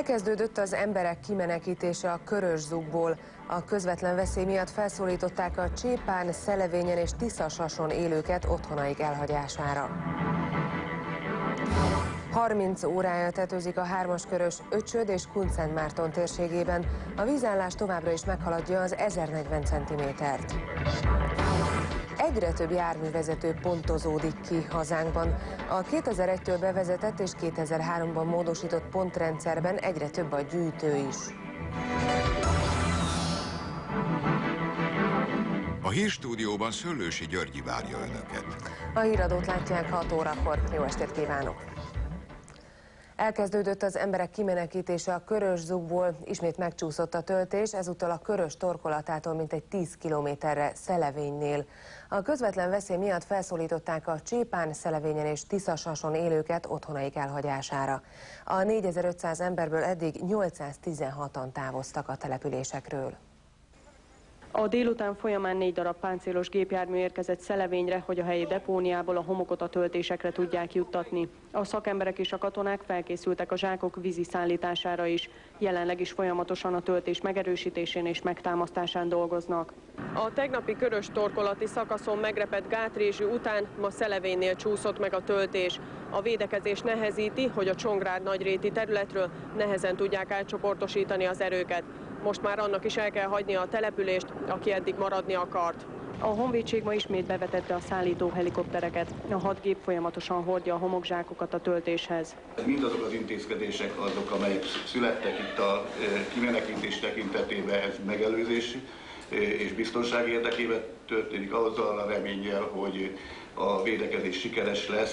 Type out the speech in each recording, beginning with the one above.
Elkezdődött az emberek kimenekítése a Körös-Zugból. A közvetlen veszély miatt felszólították a Csépán, Szelevényen és Tiszasason élőket otthonaik elhagyására. 30 órája tetőzik a 3-as körös Öcsöd és Kunszentmárton térségében. A vízállás továbbra is meghaladja az 1040 cm-t. Egyre több járművezető pontozódik ki hazánkban. A 2001-től bevezetett és 2003-ban módosított pontrendszerben egyre több a gyűjtő is. A hírstúdióban Szöllősi Györgyi várja önöket. A híradót látják 6 órakor. Jó estét kívánok! Elkezdődött az emberek kimenekítése a Körös-Zugból, ismét megcsúszott a töltés, ezúttal a Körös torkolatától mintegy 10 kilométerre Szelevénynél. A közvetlen veszély miatt felszólították a Csépán, Szelevényen és Tiszasason élőket otthonaik elhagyására. A 4500 emberből eddig 816-an távoztak a településekről. A délután folyamán 4 darab páncélos gépjármű érkezett Szelevényre, hogy a helyi depóniából a homokot a töltésekre tudják juttatni. A szakemberek és a katonák felkészültek a zsákok vízi szállítására is. Jelenleg is folyamatosan a töltés megerősítésén és megtámasztásán dolgoznak. A tegnapi körös torkolati szakaszon megrepett gátrézsű után ma Szelevénynél csúszott meg a töltés. A védekezés nehezíti, hogy a Csongrád-Nagyréti területről nehezen tudják átcsoportosítani az erőket. Most már annak is el kell hagynia a települést, aki eddig maradni akart. A honvédség ma ismét bevetette a szállító helikoptereket. A 6 gép folyamatosan hordja a homokzsákokat a töltéshez. Mindazok az intézkedések azok, amelyek születtek itt a kimenekítés tekintetében, ez megelőzés és biztonság érdekében történik, azzal a reménnyel, hogy a védekezés sikeres lesz,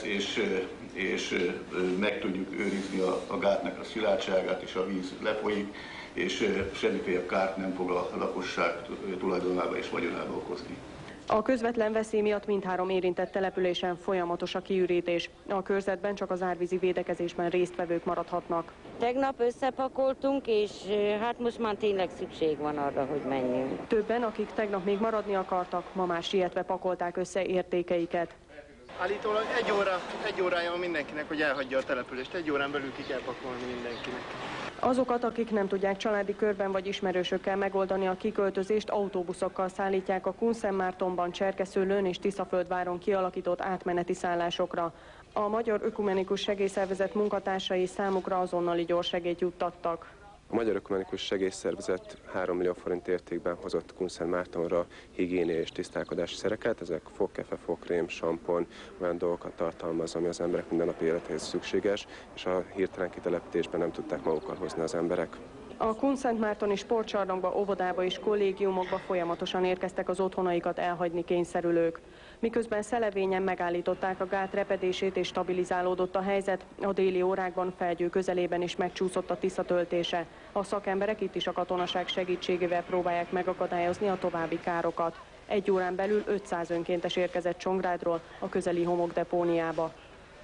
és meg tudjuk őrizni a gátnak a szilárdságát, és a víz lefolyik, és semmiféle kárt nem fog a lakosság tulajdonába és vagyonába okozni. A közvetlen veszély miatt mindhárom érintett településen folyamatos a kiürítés. A körzetben csak az árvízi védekezésben résztvevők maradhatnak. Tegnap összepakoltunk, és hát most már tényleg szükség van arra, hogy menjünk. Többen, akik tegnap még maradni akartak, ma már sietve pakolták össze értékeiket. Állítólag egy órája van mindenkinek, hogy elhagyja a települést. 1 órán belül ki kell pakolni mindenkinek. Azokat, akik nem tudják családi körben vagy ismerősökkel megoldani a kiköltözést, autóbuszokkal szállítják a Kunszentmártonban, Cserkeszőlőn és Tiszaföldváron kialakított átmeneti szállásokra. A Magyar Ökumenikus Segélyszervezet munkatársai számukra azonnali gyorssegélyt juttattak. A Magyar Ökumenikus Segélyszervezet 3 millió forint értékben hozott Kunszentmártonra higiénia és tisztálkodási szereket. Ezek fogkefe, fogkrém, sampon, olyan dolgokat tartalmaz, ami az emberek mindennapi életéhez szükséges, és a hirtelen kitelepítésben nem tudták magukkal hozni az emberek. A Kunszentmártoni sportcsarnokba, óvodába és kollégiumokba folyamatosan érkeztek az otthonaikat elhagyni kényszerülők. Miközben Szelevényen megállították a gát repedését és stabilizálódott a helyzet, a déli órákban Felgyő közelében is megcsúszott a Tisza töltése. A szakemberek itt is a katonaság segítségével próbálják megakadályozni a további károkat. 1 órán belül 500 önkéntes érkezett Csongrádról a közeli homokdepóniába.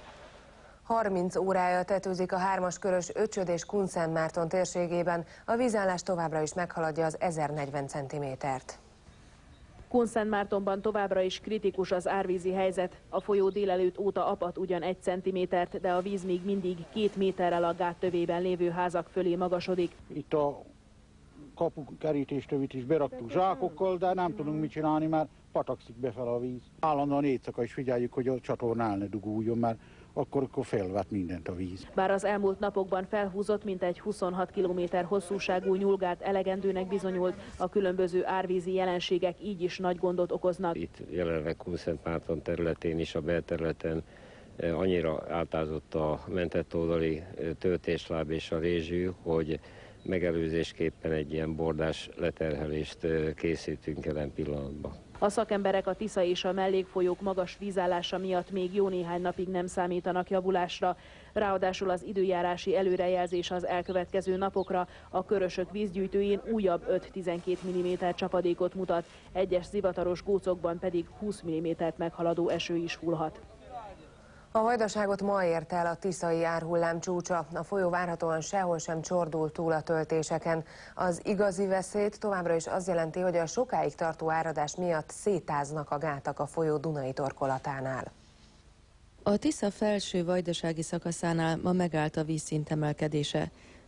30 órája tetőzik a 3-as körös Öcsöd és Kunszentmárton térségében. A vízállás továbbra is meghaladja az 1040 cm-t. Kunszentmártonban továbbra is kritikus az árvízi helyzet. A folyó délelőtt óta apadt ugyan 1 cm-t, de a víz még mindig 2 méterrel a gát tövében lévő házak fölé magasodik. Itt a kapukerítéstövét is beraktuk zsákokkal, de nem tudunk mit csinálni, mert patakszik befele a víz. Állandóan éjszaka is figyeljük, hogy a csatornán ne duguljon, mert akkor felvet mindent a víz. Bár az elmúlt napokban felhúzott mintegy 26 km hosszúságú nyúlgát elegendőnek bizonyult, a különböző árvízi jelenségek így is nagy gondot okoznak. Itt jelenleg Kunszentmárton területén is, a belterületen annyira átázott a mentett oldali töltésláb és a rézsű, hogy megelőzésképpen egy ilyen bordás leterhelést készítünk jelen pillanatban. A szakemberek a Tisza és a mellékfolyók magas vízállása miatt még jó néhány napig nem számítanak javulásra. Ráadásul az időjárási előrejelzés az elkövetkező napokra a Körösök vízgyűjtőjén újabb 5-12 mm csapadékot mutat, egyes zivataros gócokban pedig 20 mm-t meghaladó eső is hullhat. A vajdaságot ma ért el a tiszai árhullám csúcsa. A folyó várhatóan sehol sem csordul túl a töltéseken. Az igazi veszélyt továbbra is az jelenti, hogy a sokáig tartó áradás miatt szétáznak a gátak a folyó Dunai torkolatánál. A Tisza felső vajdasági szakaszánál ma megállt a vízszint emelkedése.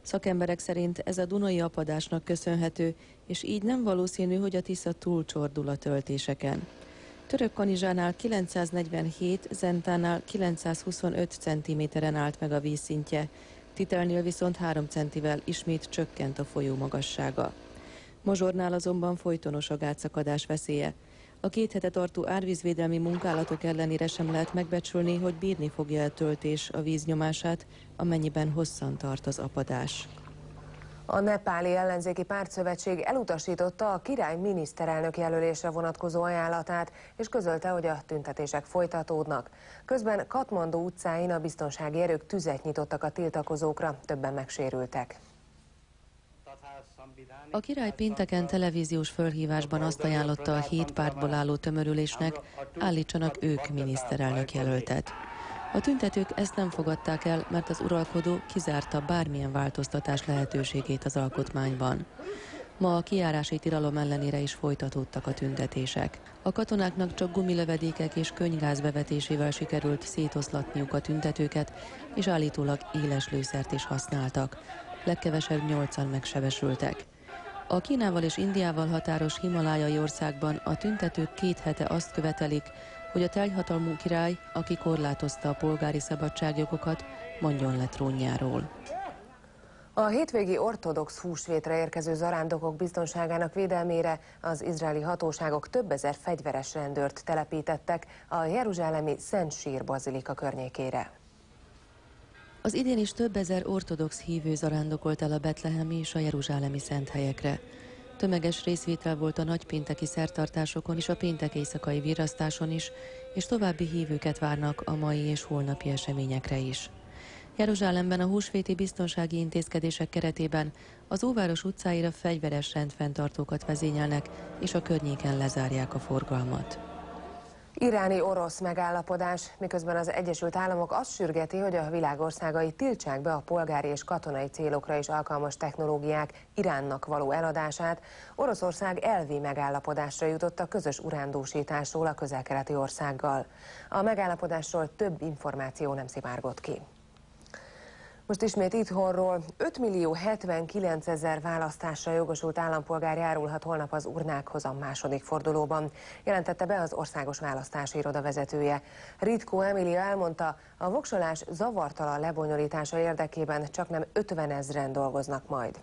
Szakemberek szerint ez a dunai apadásnak köszönhető, és így nem valószínű, hogy a Tisza túlcsordul a töltéseken. Törökkanizsánál 947, Zentánál 925 cm-en állt meg a vízszintje, Titelnél viszont 3 centivel ismét csökkent a folyó magassága. Mozsornál azonban folytonos a gátszakadás veszélye. A 2 hete tartó árvízvédelmi munkálatok ellenére sem lehet megbecsülni, hogy bírni fogja a töltés a víznyomását, amennyiben hosszan tart az apadás. A nepáli ellenzéki pártszövetség elutasította a király miniszterelnök jelölésre vonatkozó ajánlatát, és közölte, hogy a tüntetések folytatódnak. Közben Katmandu utcáin a biztonsági erők tüzet nyitottak a tiltakozókra, többen megsérültek. A király pénteken televíziós fölhívásban azt ajánlotta a 7 pártból álló tömörülésnek, állítsanak ők miniszterelnök jelöltet. A tüntetők ezt nem fogadták el, mert az uralkodó kizárta bármilyen változtatás lehetőségét az alkotmányban. Ma a kijárási tilalom ellenére is folytatódtak a tüntetések. A katonáknak csak gumilövedékek és könnygáz bevetésével sikerült szétoszlatniuk a tüntetőket, és állítólag éles lőszert is használtak. Legkevesebb 8-an megsebesültek. A Kínával és Indiával határos himalájai országban a tüntetők 2 hete azt követelik, hogy a teljhatalmú király, aki korlátozta a polgári szabadságjogokat, mondjon le trónjáról. A hétvégi ortodox húsvétre érkező zarándokok biztonságának védelmére az izraeli hatóságok több ezer fegyveres rendőrt telepítettek a jeruzsálemi Szent Sír bazilika környékére. Az idén is több ezer ortodox hívő zarándokolt el a betlehemi és a jeruzsálemi szent helyekre. Tömeges részvétel volt a nagypénteki szertartásokon és a péntek éjszakai virrasztáson is, és további hívőket várnak a mai és holnapi eseményekre is. Jeruzsálemben a húsvéti biztonsági intézkedések keretében az óváros utcáira fegyveres rendfenntartókat vezényelnek, és a környéken lezárják a forgalmat. Iráni-orosz megállapodás, miközben az Egyesült Államok azt sürgeti, hogy a világ országai tiltsák be a polgári és katonai célokra is alkalmas technológiák Iránnak való eladását, Oroszország elvi megállapodásra jutott a közös urándúsításról a közel-keleti országgal. A megállapodásról több információ nem szivárgott ki. Most ismét itthonról. 5.079.000 választásra jogosult állampolgár járulhat holnap az urnákhoz a második fordulóban, jelentette be az Országos Választási Iroda vezetője. Ritkó Emília elmondta, a voksolás zavartalan lebonyolítása érdekében csaknem 50 000-en dolgoznak majd.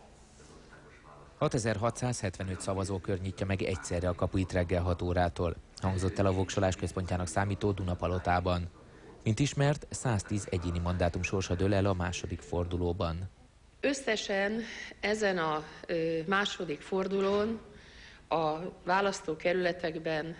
6675 szavazókör nyitja meg egyszerre a kapuit reggel 6 órától, hangzott el a voksolás központjának számító Dunapalotában. Mint ismert, 110 egyéni mandátum sorsa dől el a második fordulóban. Összesen ezen a második fordulón a választókerületekben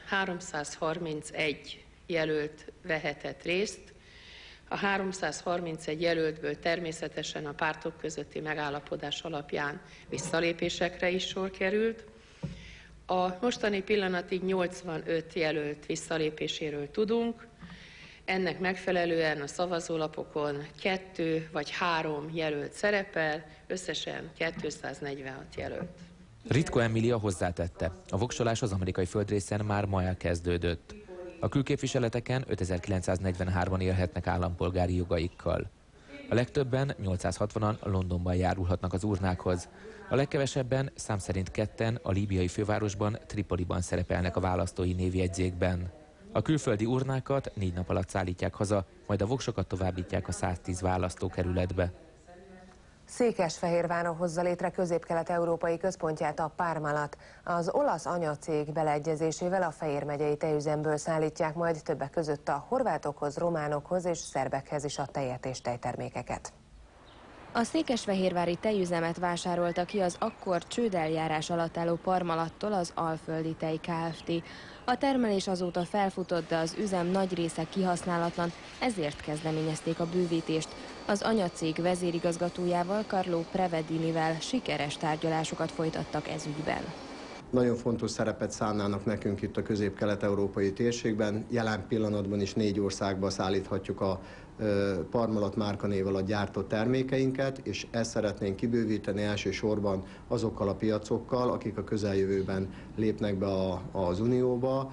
331 jelölt vehetett részt. A 331 jelöltből természetesen a pártok közötti megállapodás alapján visszalépésekre is sor került. A mostani pillanatig 85 jelölt visszalépéséről tudunk. Ennek megfelelően a szavazólapokon 2 vagy 3 jelölt szerepel, összesen 246 jelölt. Ritkó Emília hozzátette, a voksolás az amerikai földrészen már ma elkezdődött. A külképviseleteken 5943-an élhetnek állampolgári jogaikkal. A legtöbben, 860-an Londonban járulhatnak az urnákhoz. A legkevesebben, szám szerint 2-en a líbiai fővárosban, Tripoliban szerepelnek a választói névjegyzékben. A külföldi urnákat 4 nap alatt szállítják haza, majd a voksokat továbbítják a 110 választókerületbe. Székesfehérváron hozza létre közép-kelet-európai központját a Parmalat. Az olasz anyacég beleegyezésével a Fejér megyei tejüzemből szállítják majd többek között a horvátokhoz, románokhoz és szerbekhez is a tejet és tejtermékeket. A székesfehérvári tejüzemet vásárolta ki az akkor csődeljárás alatt álló Parmalattól az Alföldi Tej Kft. A termelés azóta felfutott, de az üzem nagy része kihasználatlan, ezért kezdeményezték a bővítést. Az anyacég vezérigazgatójával, Carlo Prevedinivel sikeres tárgyalásokat folytattak ez ügyben. Nagyon fontos szerepet szánnának nekünk itt a közép-kelet-európai térségben. Jelen pillanatban is 4 országba szállíthatjuk a Parmalat márkanévvel a gyártott termékeinket, és ezt szeretnénk kibővíteni elsősorban azokkal a piacokkal, akik a közeljövőben lépnek be az Unióba.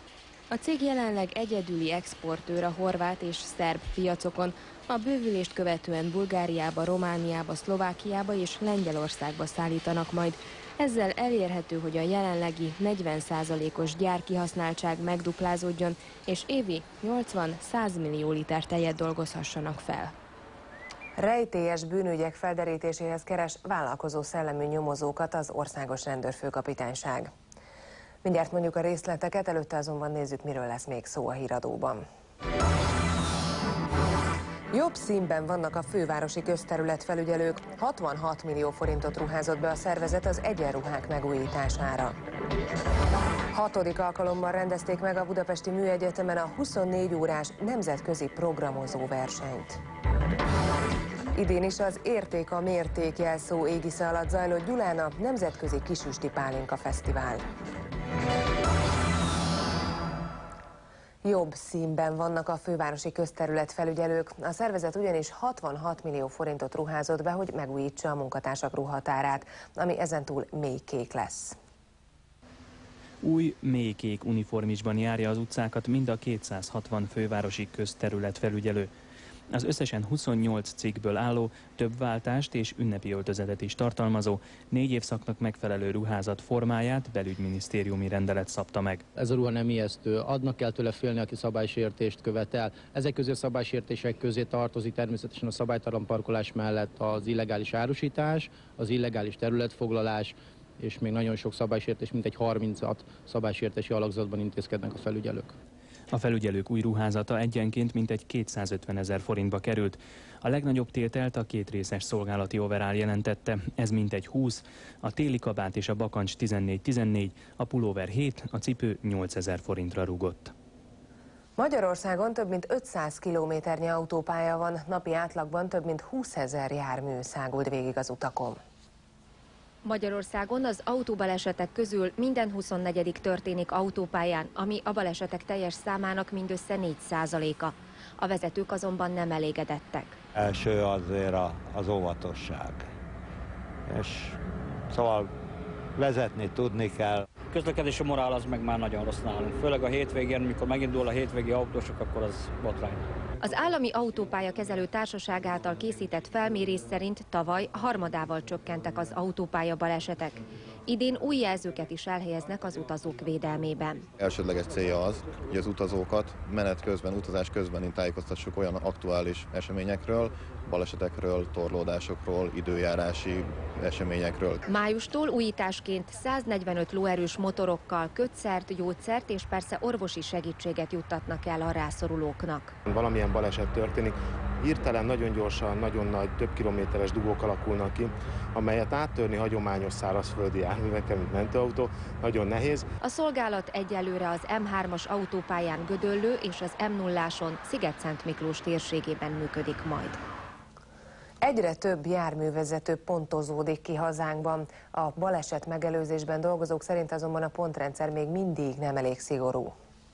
A cég jelenleg egyedüli exportőr a horvát és szerb piacokon. A bővülést követően Bulgáriába, Romániába, Szlovákiába és Lengyelországba szállítanak majd. Ezzel elérhető, hogy a jelenlegi 40%-os gyárkihasználtság megduplázódjon, és évi 80-100 millió liter tejet dolgozhassanak fel. Rejtélyes bűnügyek felderítéséhez keres vállalkozó szellemű nyomozókat az Országos Rendőrfőkapitányság. Mindjárt mondjuk a részleteket, előtte azonban nézzük, miről lesz még szó a híradóban. Jobb színben vannak a fővárosi közterületfelügyelők. 66 millió forintot ruházott be a szervezet az egyenruhák megújítására. 6. alkalommal rendezték meg a Budapesti Műegyetemen a 24 órás nemzetközi programozó versenyt. Idén is az Érték a mérték jelszó égisze alatt zajlott Gyulán a Nemzetközi Kisüsti Pálinka Fesztivál. Jobb színben vannak a fővárosi közterületfelügyelők. A szervezet ugyanis 66 millió forintot ruházott be, hogy megújítsa a munkatársak ruhatárát, ami ezentúl mélykék lesz. Új, mélykék uniformisban járja az utcákat mind a 260 fővárosi közterületfelügyelő. Az összesen 28 cikkből álló, több váltást és ünnepi öltözetet is tartalmazó, 4 évszaknak megfelelő ruházat formáját belügyminisztériumi rendelet szabta meg. Ez a ruha nem ijesztő, adnak kell tőle félni, aki szabálysértést követel. Ezek közé a szabálysértések közé tartozik természetesen a szabálytalan parkolás mellett az illegális árusítás, az illegális területfoglalás, és még nagyon sok szabálysértés, mintegy 36 szabálysértési alakzatban intézkednek a felügyelők. A felügyelők új ruházata egyenként mintegy 250 000 forintba került. A legnagyobb tételt a 2 részes szolgálati overall jelentette, ez mintegy 20, a téli kabát és a bakancs 14-14, a pulóver 7, a cipő 8 000 forintra rúgott. Magyarországon több mint 500 kilométernyi autópálya van, napi átlagban több mint 20 000 jármű száguld végig az utakon. Magyarországon az autóbalesetek közül minden 24. történik autópályán, ami a balesetek teljes számának mindössze 4%-a. A vezetők azonban nem elégedettek. Első azért az óvatosság. És szóval vezetni tudni kell. A közlekedési morál az meg már nagyon rossz nálunk. Főleg a hétvégén, mikor megindul a hétvégi autósok, akkor az botrány. Az Állami Autópálya Kezelő Társaság által készített felmérés szerint tavaly harmadával csökkentek az autópálya balesetek. Idén új jelzőket is elhelyeznek az utazók védelmében. Elsődleges célja az, hogy az utazókat menet közben, utazás közben tájékoztassuk olyan aktuális eseményekről, balesetekről, torlódásokról, időjárási eseményekről. Májustól újításként 145 lóerős motorokkal kötszert, gyógyszert és persze orvosi segítséget juttatnak el a rászorulóknak. Valamilyen baleset történik, hirtelen, nagyon gyorsan, nagyon nagy, több kilométeres dugók alakulnak ki, amelyet áttörni hagyományos szárazföldi járművekkel, mint mentőautó, nagyon nehéz. A szolgálat egyelőre az M3-as autópályán Gödöllő és az M0-áson Sziget-Szent-Miklós térségében működik majd. Egyre több járművezető pontozódik ki hazánkban. A baleset megelőzésben dolgozók szerint azonban a pontrendszer még mindig nem elég szigorú.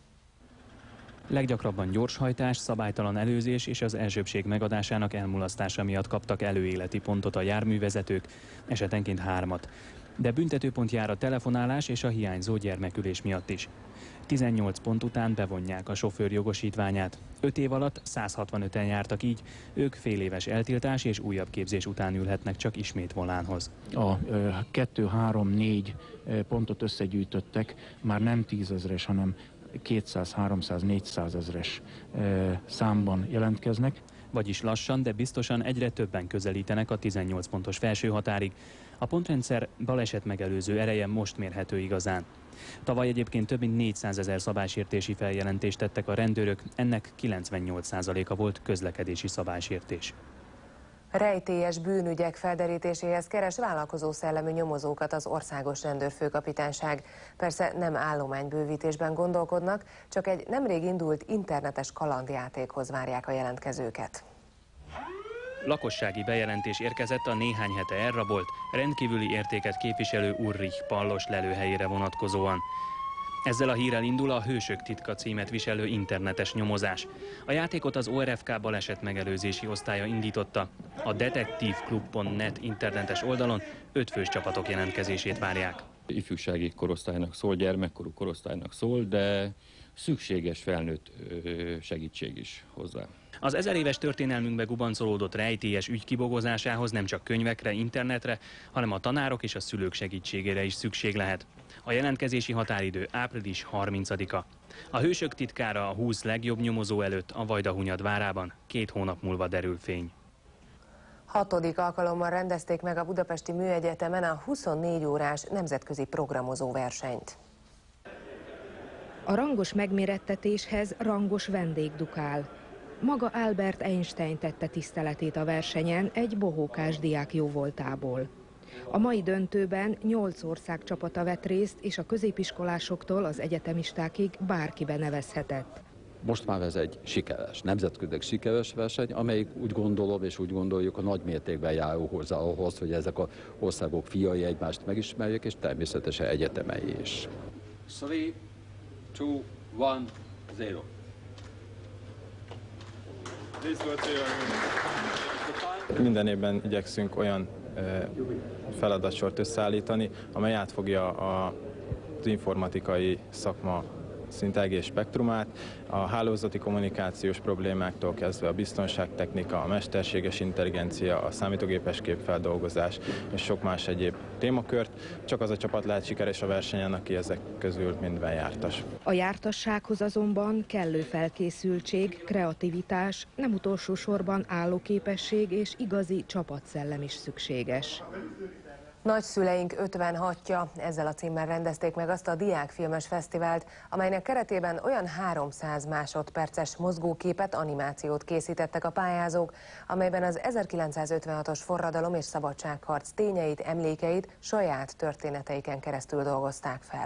Leggyakrabban gyorshajtás, szabálytalan előzés és az elsőbbség megadásának elmulasztása miatt kaptak előéleti pontot a járművezetők, esetenként 3-at. De büntetőpont jár a telefonálás és a hiányzó gyermekülés miatt is. 18 pont után bevonják a sofőr jogosítványát. 5 év alatt 165-en jártak így, ők fél éves eltiltás és újabb képzés után ülhetnek csak ismét volánhoz. A 2, 3, 4 pontot összegyűjtöttek, már nem 10 000-es, hanem 200, 300, 400 000-es számban jelentkeznek. Vagyis lassan, de biztosan egyre többen közelítenek a 18 pontos felső határig. A pontrendszer baleset megelőző ereje most mérhető igazán. Tavaly egyébként több mint 400 000 szabálysértési feljelentést tettek a rendőrök, ennek 98%-a volt közlekedési szabálysértés. Rejtélyes bűnügyek felderítéséhez keres vállalkozó szellemű nyomozókat az Országos Rendőrfőkapitányság. Persze nem állománybővítésben gondolkodnak, csak egy nemrég indult internetes kalandjátékhoz várják a jelentkezőket. Lakossági bejelentés érkezett a néhány hete elrabolt, rendkívüli értéket képviselő Ulrich Pallos lelőhelyére vonatkozóan. Ezzel a hírrel indul a Hősök titka címet viselő internetes nyomozás. A játékot az ORFK baleset megelőzési osztálya indította. A detektívklub.net internetes oldalon 5 fős csapatok jelentkezését várják. Ifjúsági korosztálynak szól, gyermekkorú korosztálynak szól, de szükséges felnőtt segítség is hozzá. Az 1000 éves történelmünkbe gubancolódott rejtélyes ügy kibogozásához nem csak könyvekre, internetre, hanem a tanárok és a szülők segítségére is szükség lehet. A jelentkezési határidő április 30-a. A Hősök titkára a 20 legjobb nyomozó előtt a Vajdahunyad várában 2 hónap múlva derül fény. 6. alkalommal rendezték meg a Budapesti Műegyetemen a 24 órás nemzetközi programozó versenyt. A rangos megmérettetéshez rangos vendég dukál. Maga Albert Einstein tette tiszteletét a versenyen egy bohókás diák jóvoltából. A mai döntőben 8 ország csapata vett részt, és a középiskolásoktól az egyetemistákig bárki benevezhetett. Most már ez egy sikeres, nemzetközileg sikeres verseny, amelyik úgy gondolom és úgy gondoljuk, a nagy mértékben járul hozzá ahhoz, hogy ezek az országok fiai egymást megismerjék, és természetesen egyetemei is. 3, 2, 1, 0. Minden évben igyekszünk olyan feladatsort összeállítani, amely átfogja az informatikai szakma szinte egész spektrumát, a hálózati kommunikációs problémáktól kezdve a biztonságtechnika, a mesterséges intelligencia, a számítógépes képfeldolgozás és sok más egyéb témakört. Csak az a csapat lehet sikeres a versenyen, aki ezek közül mindben jártas. A jártassághoz azonban kellő felkészültség, kreativitás, nem utolsó sorban állóképesség és igazi csapatszellem is szükséges. Nagyszüleink 56-ja, ezzel a címmel rendezték meg azt a diákfilmes fesztivált, amelynek keretében olyan 300 másodperces mozgóképet, animációt készítettek a pályázók, amelyben az 1956-os forradalom és szabadságharc tényeit, emlékeit saját történeteiken keresztül dolgozták fel.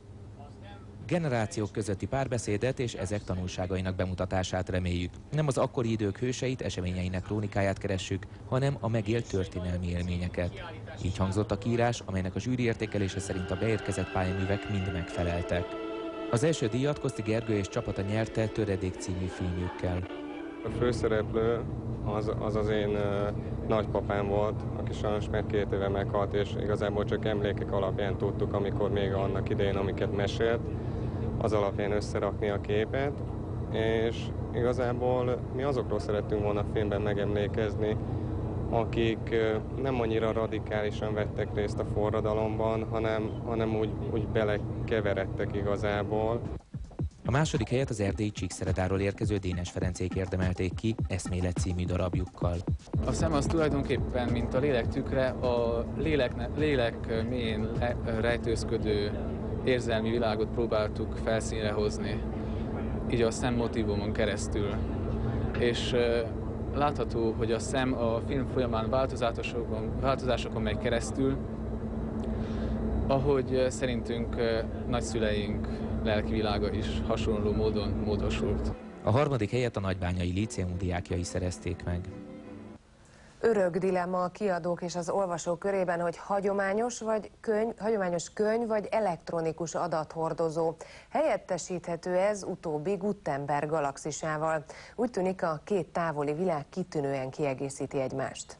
Generációk közötti párbeszédet és ezek tanulságainak bemutatását reméljük. Nem az akkori idők hőseit, eseményeinek krónikáját keressük, hanem a megélt történelmi élményeket. Így hangzott a kiírás, amelynek a zsűri értékelése szerint a beérkezett pályaművek mind megfeleltek. Az első díjat Koszti Gergő és csapata nyerte Töredék című filmjükkel. A főszereplő az én nagypapám volt, aki sajnos már 2 éve meghalt, és igazából csak emlékek alapján tudtuk, amikor még annak idején, amiket mesélt, az alapján összerakni a képet, és igazából mi azokról szerettünk volna a filmben megemlékezni, akik nem annyira radikálisan vettek részt a forradalomban, hanem úgy belekeveredtek igazából. A második helyet az erdélyi Csíkszeredáról érkező Dénes Ferencék érdemelték ki Eszmélet című darabjukkal. A szem az tulajdonképpen, mint a lélek tükre, a lélek mélyén rejtőzködő érzelmi világot próbáltuk felszínre hozni, így a szem motívumon keresztül. És látható, hogy a szem a film folyamán változásokon megy keresztül, ahogy szerintünk nagyszüleink lelkivilága is hasonló módon módosult. A harmadik helyet a nagybányai líceum diákjai szerezték meg. Örök dilemma a kiadók és az olvasók körében, hogy hagyományos könyv vagy elektronikus adathordozó. Helyettesíthető ez utóbbi Gutenberg galaxisával. Úgy tűnik, a két távoli világ kitűnően kiegészíti egymást.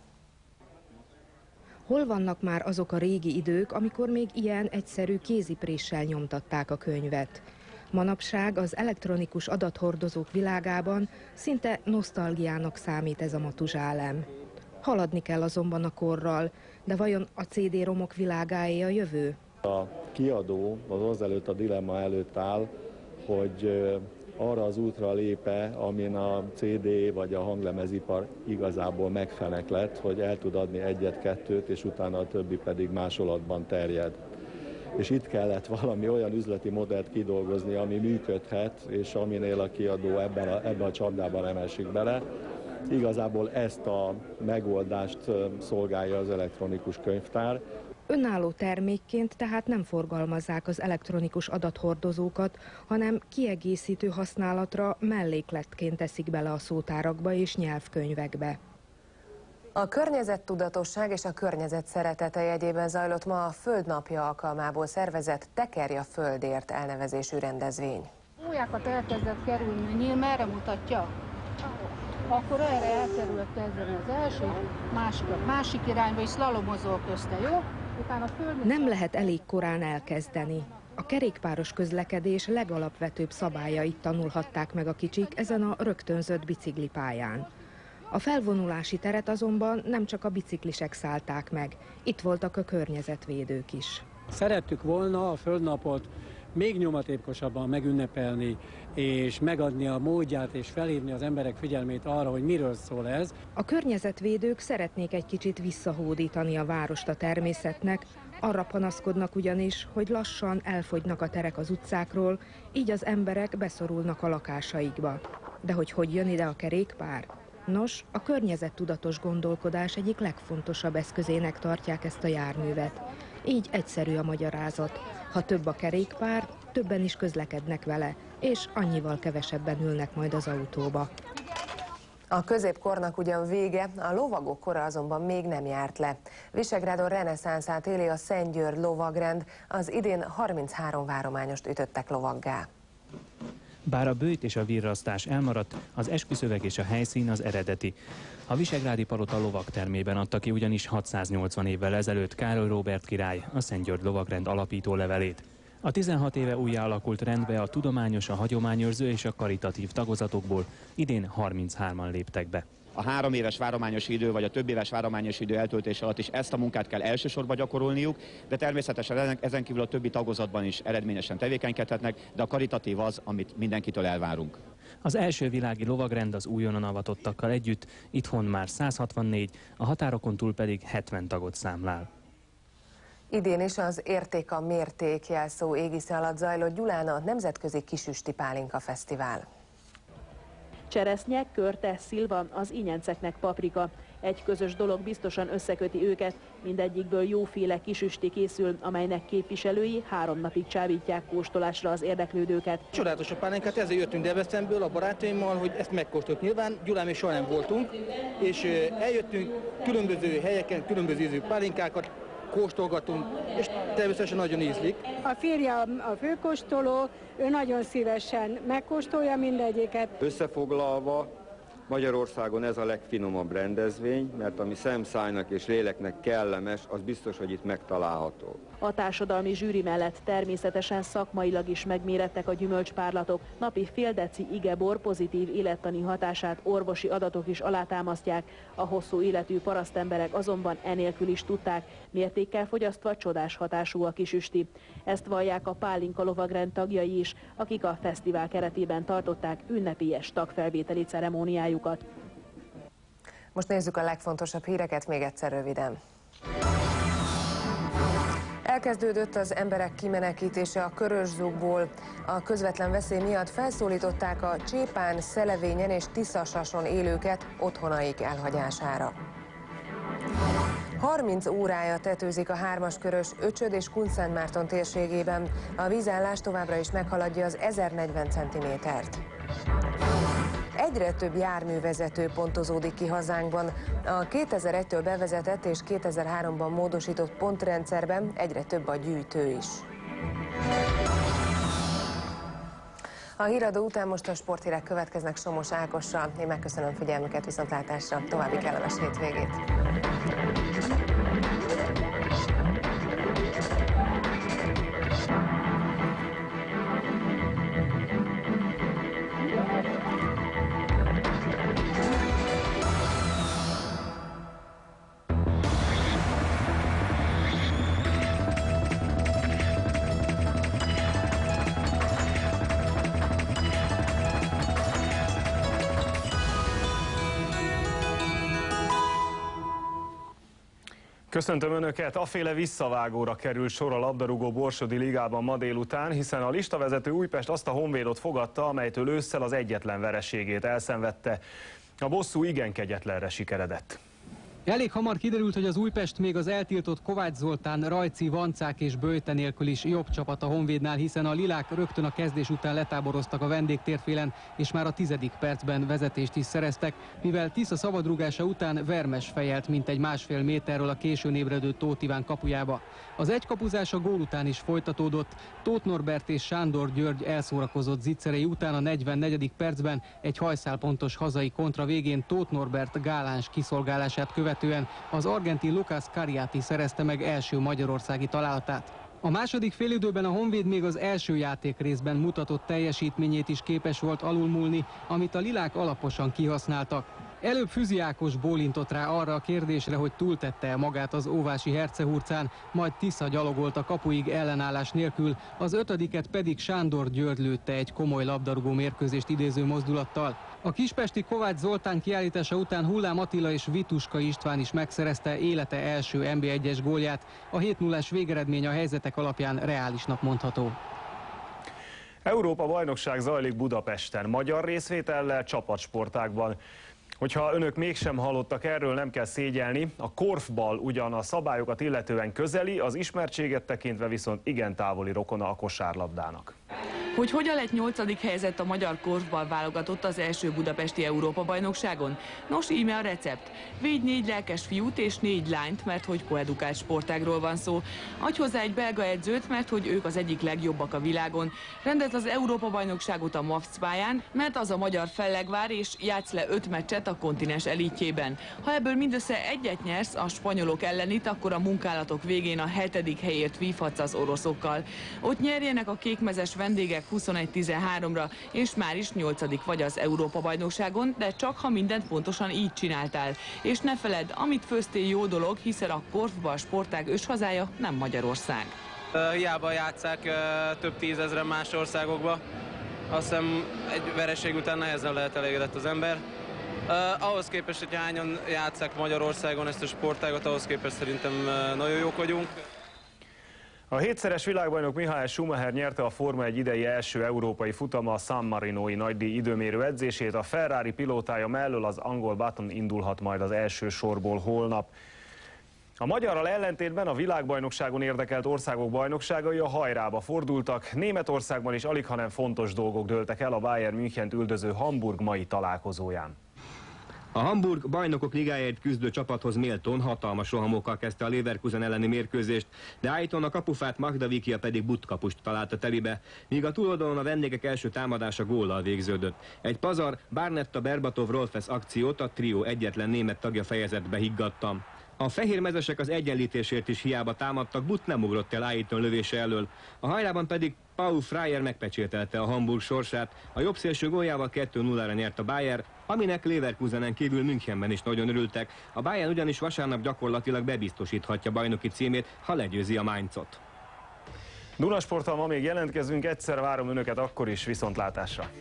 Hol vannak már azok a régi idők, amikor még ilyen egyszerű kézipréssel nyomtatták a könyvet? Manapság az elektronikus adathordozók világában szinte nosztalgiának számít ez a matuzsálem. Haladni kell azonban a korral, de vajon a CD-romok világáé a jövő? A kiadó azelőtt a dilemma előtt áll, hogy arra az útra lép-e, amin a CD vagy a hanglemezipar igazából megfeneklett, hogy el tud adni egyet-kettőt, és utána a többi pedig másolatban terjed. És itt kellett valami olyan üzleti modellt kidolgozni, ami működhet, és aminél a kiadó ebben a csapdában nem esik bele. Igazából ezt a megoldást szolgálja az elektronikus könyvtár. Önálló termékként tehát nem forgalmazzák az elektronikus adathordozókat, hanem kiegészítő használatra mellékletként teszik bele a szótárakba és nyelvkönyvekbe. A környezettudatosság és a környezet szeretete jegyében zajlott ma a Földnapja alkalmából szervezett Tekerj a Földért elnevezésű rendezvény. Újjákat elkezdett kerülni, nyíl merre mutatja? Akkor erre elkerülök kezdeni az első, másik irányba, és szlalomozol közte, jó? Nem lehet elég korán elkezdeni. A kerékpáros közlekedés legalapvetőbb szabályait tanulhatták meg a kicsik ezen a rögtönzött biciklipályán. A felvonulási teret azonban nem csak a biciklisek szállták meg, itt voltak a környezetvédők is. Szerettük volna a földnapot még nyomatékosabban megünnepelni, és megadni a módját, és felhívni az emberek figyelmét arra, hogy miről szól ez. A környezetvédők szeretnék egy kicsit visszahódítani a várost a természetnek, arra panaszkodnak ugyanis, hogy lassan elfogynak a terek az utcákról, így az emberek beszorulnak a lakásaikba. De hogy jön ide a kerékpár? Nos, a környezettudatos gondolkodás egyik legfontosabb eszközének tartják ezt a járművet. Így egyszerű a magyarázat. Ha több a kerékpár, többen is közlekednek vele, és annyival kevesebben ülnek majd az autóba. A középkornak ugyan vége, a lovagok kora azonban még nem járt le. Visegrádon reneszánszát éli a Szent György lovagrend, az idén 33 várományost ütöttek lovaggá. Bár a böjt és a virrasztás elmaradt, az esküszöveg és a helyszín az eredeti. A visegrádi palota lovagtermében adta ki ugyanis 680 évvel ezelőtt Károly Róbert király a Szent György lovagrend alapító levelét. A 16 éve újjá alakult rendbe a tudományos, a hagyományőrző és a karitatív tagozatokból idén 33-an léptek be. A 3 éves várományos idő vagy a több éves várományos idő eltöltés alatt is ezt a munkát kell elsősorban gyakorolniuk, de természetesen ezen kívül a többi tagozatban is eredményesen tevékenykedhetnek, de a karitatív az, amit mindenkitől elvárunk. Az első világi lovagrend az újonnan avatottakkal együtt, itthon már 164, a határokon túl pedig 70 tagot számlál. Idén is az Érték a mérték jelszó égisze alatt zajlott Gyulán a Nemzetközi Kisüsti Pálinka Fesztivál. Cseresznye, körte, szilva, az ínyenceknek paprika. Egy közös dolog biztosan összeköti őket, mindegyikből jóféle kisüsti készül, amelynek képviselői 3 napig csábítják kóstolásra az érdeklődőket. Csodálatos a pálinkát, ezért jöttünk Debrecenből a barátaimmal, hogy ezt megkóstoljuk. Nyilván Gyulán még soha nem voltunk, és eljöttünk különböző helyeken, különböző ízű pálinkákat kóstolgatunk, és természetesen nagyon ízlik. A férje a főkóstoló, ő nagyon szívesen megkóstolja mindegyiket. Összefoglalva, Magyarországon ez a legfinomabb rendezvény, mert ami szemszájnak és léleknek kellemes, az biztos, hogy itt megtalálható. A társadalmi zsűri mellett természetesen szakmailag is megmérettek a gyümölcspárlatok. Napi fél deci igebor pozitív élettani hatását orvosi adatok is alátámasztják. A hosszú életű parasztemberek azonban enélkül is tudták, mértékkel fogyasztva csodás hatású a kisüsti. Ezt vallják a Pálinka lovagrend tagjai is, akik a fesztivál keretében tartották ünnepélyes tagfelvételi ceremóniájukat. Most nézzük a legfontosabb híreket még egyszer röviden. Elkezdődött az emberek kimenekítése a Körös-Zugból. A közvetlen veszély miatt felszólították a Csépán, Szelevényen és Tiszasason élőket otthonaik elhagyására. 30 órája tetőzik a 3-as körös Öcsöd és Kunszentmárton térségében. A vízállás továbbra is meghaladja az 1040 cm-t. Egyre több járművezető pontozódik ki hazánkban. A 2001-től bevezetett és 2003-ban módosított pontrendszerben egyre több a gyűjtő is. A híradó után most a sporthírek következnek Somos Ákossal. Én megköszönöm figyelmüket, viszontlátásra, további kellemes hétvégét! Köszöntöm Önöket! Aféle visszavágóra kerül sor a labdarúgó Borsodi Ligában ma délután, hiszen a listavezető Újpest azt a Honvédot fogadta, amelytől ősszel az egyetlen vereségét elszenvedte. A bosszú igen kegyetlenre sikeredett. Elég hamar kiderült, hogy az Újpest még az eltiltott Kovács Zoltán, Rajci, Vancák és Böjte nélkül is jobb csapat a Honvédnál, hiszen a lilák rögtön a kezdés után letáboroztak a vendégtérfélen, és már a 10. percben vezetést is szereztek, mivel Tisza szabadrúgása után Vermes fejelt mintegy 1,5 méterről a későn ébredő Tóth Iván kapujába. Az egykapuzás a gól után is folytatódott. Tóth Norbert és Sándor György elszórakozott zicserei után a 44. percben egy hajszálpontos hazai kontra végén Tóth Norbert gáláns kiszolgálását követte követően az argentin Lucas Cariati szerezte meg első magyarországi találatát. A második félidőben a Honvéd még az első játékrészben mutatott teljesítményét is képes volt alulmúlni, amit a lilák alaposan kihasználtak. Előbb Füzi Ákos bólintott rá arra a kérdésre, hogy túltette magát az óvási Hercehurcán, majd Tisza gyalogolt a kapuig ellenállás nélkül, az ötödiket pedig Sándor György lőtte egy komoly labdarúgó mérkőzést idéző mozdulattal. A kispesti Kovács Zoltán kiállítása után Hullám Attila és Vituska István is megszerezte élete első NB1-es gólját. A 7-0-es végeredmény a helyzetek alapján reálisnak mondható. Európa-bajnokság zajlik Budapesten, magyar részvétellel csapatsportákban. Hogyha önök mégsem hallottak erről, nem kell szégyelni. A korfball ugyan a szabályokat illetően közeli, az ismertséget tekintve viszont igen távoli rokona a kosárlabdának. Hogy hogyan lett 8. helyezett a magyar korfball válogatott az első budapesti Európa-bajnokságon? Nos, íme a recept. Védj 4 lelkes fiút és 4 lányt, mert hogy koedukált sportágról van szó. Adj hozzá egy belga edzőt, mert hogy ők az egyik legjobbak a világon. Rendez az Európa-bajnokságot a MAFC pályán, mert az a magyar fellegvár, és játsz le 5 meccset a kontinens elitjében. Ha ebből mindössze egyet nyersz, a spanyolok ellenit, akkor a munkálatok végén a 7. helyért vívhatsz az oroszokkal. Ott nyerjenek a kékmezes vendégek 21-13-ra, és már is 8. vagy az Európa-bajnokságon, de csak ha mindent pontosan így csináltál. És ne feledd, amit főztél jó dolog, hiszen a korfball sportág őshazája nem Magyarország. Hiába játsszák több tízezren más országokba. Azt hiszem egy vereség után nehezen lehet elégedett az ember. Ahhoz képest, hogy hányan játsszák Magyarországon ezt a sportágat, ahhoz képest szerintem nagyon jók vagyunk. A 7-szeres világbajnok Michael Schumacher nyerte a Forma 1 idei első európai futama, a San Marinói nagydíj időmérő edzését. A Ferrari pilótája mellől az angol Button indulhat majd az első sorból holnap. A magyarral ellentétben a világbajnokságon érdekelt országok bajnokságai a hajrába fordultak. Németországban is alighanem fontos dolgok dőltek el a Bayern Münchent üldöző Hamburg mai találkozóján. A Hamburg bajnokok ligájáért küzdő csapathoz méltón hatalmas rohamokkal kezdte a Leverkusen elleni mérkőzést, de állítóan a kapufát Magda Vikia pedig Butkapust találta telibe, míg a túloldalon a vendégek első támadása góllal végződött. Egy pazar Barnetta Berbatov Rolfes akciót a trió egyetlen német tagja fejezett be higgadtan. A fehérmezesek az egyenlítésért is hiába támadtak, Butt nem ugrott el állítóan lövése elől. A hajrában pedig Paul Freier megpecsételte a Hamburg sorsát, a jobb szélső góljával 2-0-ra nyert a Bayern, aminek Leverkusenen kívül Münchenben is nagyon örültek. A Bayern ugyanis vasárnap gyakorlatilag bebiztosíthatja bajnoki címét, ha legyőzi a Mainzot. Dunasporttal ma még jelentkezünk, egyszer várom önöket akkor is, viszontlátásra!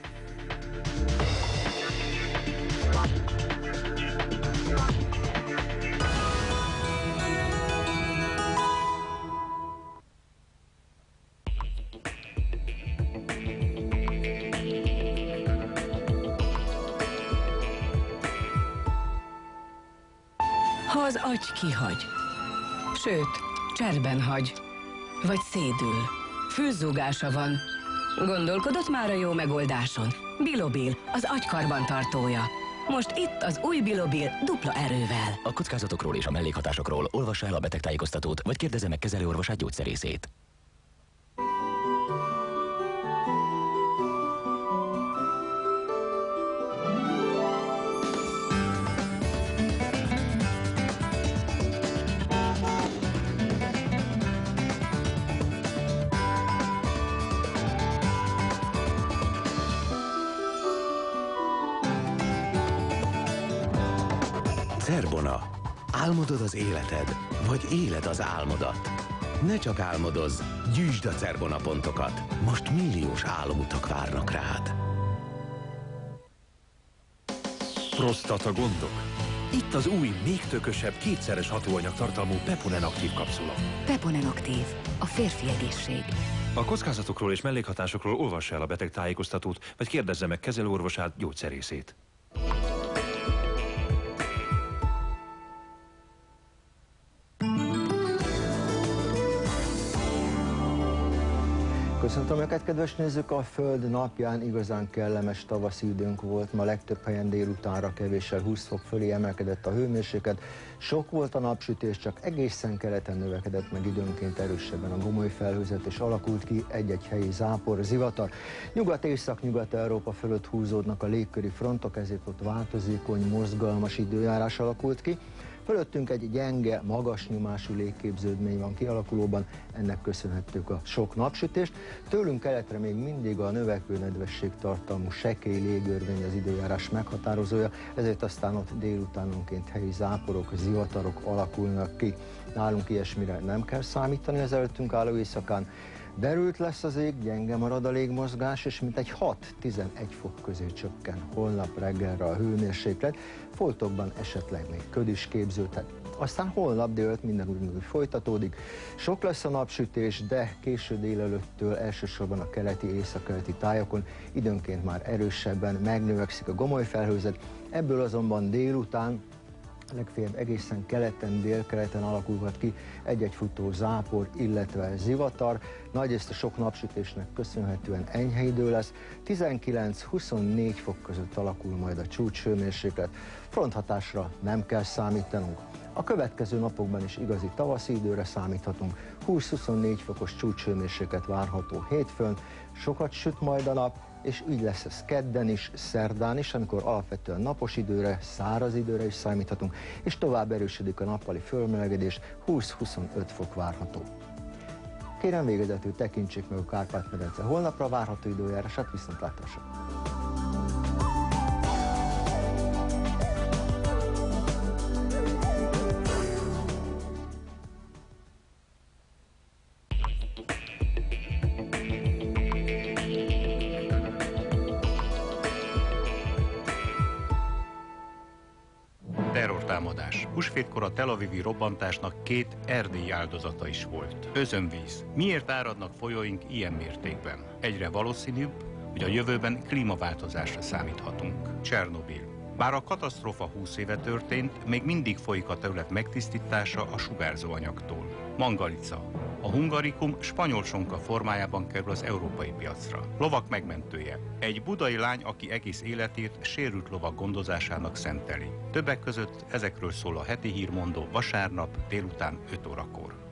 Ha az agy kihagy, sőt, cserben hagy, vagy szédül, fülzúgása van, gondolkodott már a jó megoldáson? Bilobil, az agykarbantartója. Most itt az új Bilobil dupla erővel. A kockázatokról és a mellékhatásokról olvassa el a betegtájékoztatót, vagy kérdezze meg kezelőorvosát, gyógyszerészét. Cerbona. Álmodod az életed, vagy éled az álmodat? Ne csak álmodozz, gyűjtsd a Cerbona pontokat. Most milliós álomutak várnak rád. Prostata gondok? Itt az új, még tökösebb, kétszeres hatóanyag tartalmú Peponen aktív kapszula. Peponen aktív, a férfi egészség. A kockázatokról és mellékhatásokról olvassa el a betegtájékoztatót, vagy kérdezze meg kezelőorvosát, gyógyszerészét. Köszöntöm Önöket, kedves nézők! A Föld napján igazán kellemes tavaszi időnk volt. Ma legtöbb helyen délutánra kevéssel 20 fok fölé emelkedett a hőmérséklet. Sok volt a napsütés, csak egészen keleten növekedett meg időnként erősebben a gomoly felhőzet, és alakult ki egy-egy helyi zápor, zivatar. Nyugat-észak-Nyugat-Európa fölött húzódnak a légköri frontok, ezért ott változékony, mozgalmas időjárás alakult ki. Fölöttünk egy gyenge, magas nyomású légképződmény van kialakulóban, ennek köszönhetjük a sok napsütést. Tőlünk keletre még mindig a növekvő nedvességtartalmú sekély légörvény az időjárás meghatározója, ezért aztán ott délutánonként helyi záporok, zivatarok alakulnak ki. Nálunk ilyesmire nem kell számítani az előttünk álló éjszakán. Derült lesz az ég, gyenge marad a légmozgás, és mintegy 6-11 fok közé csökken holnap reggelre a hőmérséklet, foltokban esetleg még köd is képződhet. Aztán holnap délután minden úgy folytatódik. Sok lesz a napsütés, de késő délelőttől elsősorban a keleti, északkeleti tájakon időnként már erősebben megnövekszik a gomoly felhőzet, ebből azonban délután legfeljebb egészen keleten, délkeleten alakulhat ki egy-egy futó zápor, illetve zivatar. Nagyrészt a sok napsütésnek köszönhetően enyhe idő lesz, 19-24 fok között alakul majd a csúcshőmérséklet, fronthatásra nem kell számítanunk. A következő napokban is igazi tavaszi időre számíthatunk, 20-24 fokos csúcshőmérséklet várható hétfőn, sokat süt majd a nap, és így lesz ez kedden is, szerdán is, amikor alapvetően napos időre, száraz időre is számíthatunk, és tovább erősödik a nappali fölmelegedés, 20-25 fok várható. Kérem végezetül tekintsék meg a Kárpát-medence holnapra várható időjárását, viszontlátásra! Terrortámadás. Húsvétkor a Tel Avivi robbantásnak 2 erdélyi áldozata is volt. Özönvíz. Miért áradnak folyóink ilyen mértékben? Egyre valószínűbb, hogy a jövőben klímaváltozásra számíthatunk. Csernobil. Bár a katasztrófa 20 éve történt, még mindig folyik a terület megtisztítása a sugárzó anyagtól. Mangalica. A hungarikum spanyol sonka formájában kerül az európai piacra. Lovak megmentője. Egy budai lány, aki egész életét sérült lovak gondozásának szenteli. Többek között ezekről szól a heti hírmondó vasárnap délután 5 órakor.